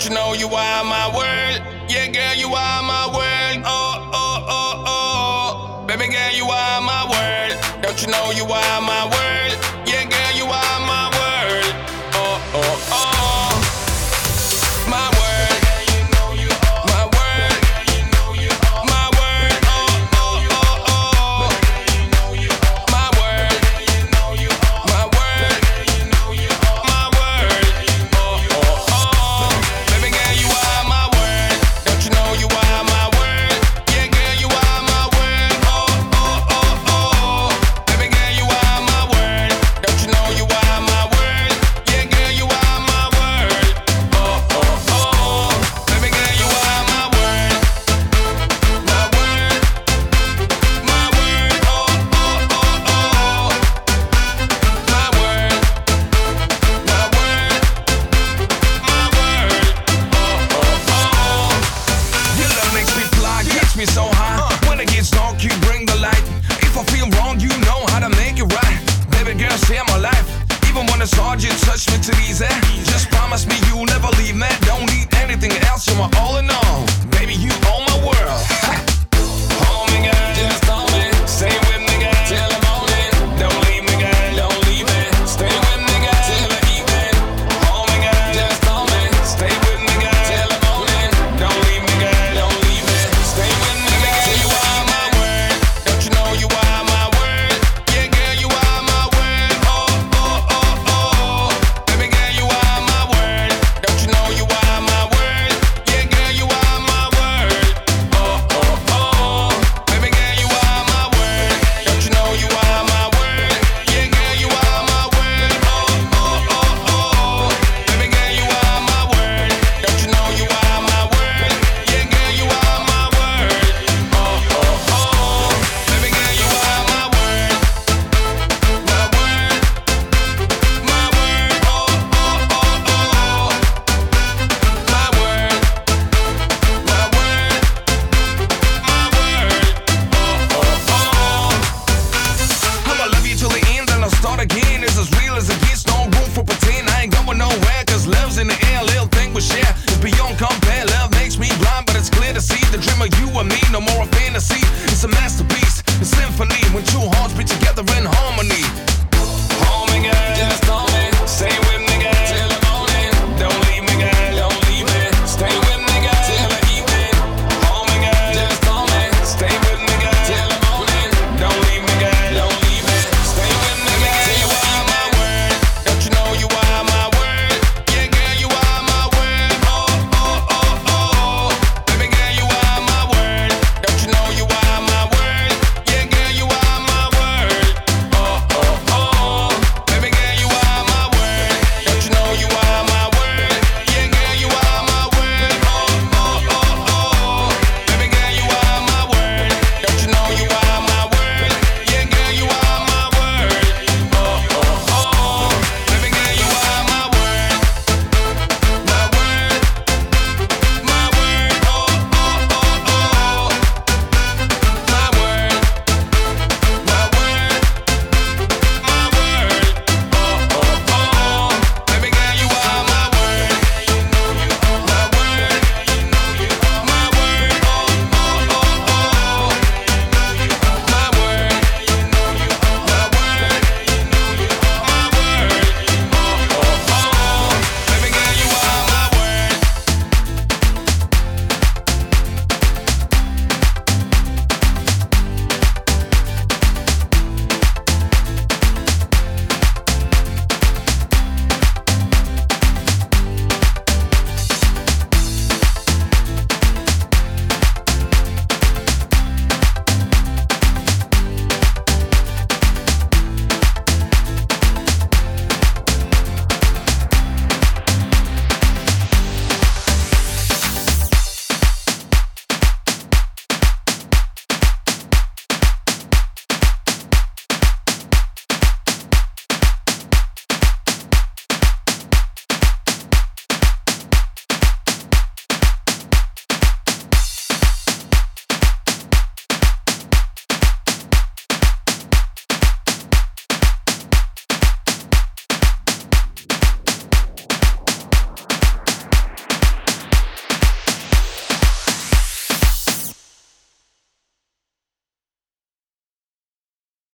Don't you know you are my world? Yeah, girl, you are my world. Oh, oh, oh, oh. Baby girl, you are my world. Don't you know you are my world? Yeah, girl, you are my world. Oh, oh, oh. My world. My world. My world. Oh, oh, oh, oh. My world. My world. My world. Oh, oh, oh. Baby girl, you are my world. Don't you know you are my world? Yeah, girl, you are my world. Oh, oh, oh, oh. Baby girl, you are my world. Don't you know you are my world? Yeah, girl, you are my world. Oh, oh, oh. Baby girl, you are my world. My world. My world. Oh, oh, oh, oh. My world. My world. My world. Oh, oh, oh. Your love makes me fly, gets me so high. When it gets dark, you bring the light. If I feel wrong, you know how to make it right. Baby girl, share my life. Even when it's hard, you touch me too easy. Just promise me you'll never leave me. Don't need anything else, you're my all in all. Baby, you own my world.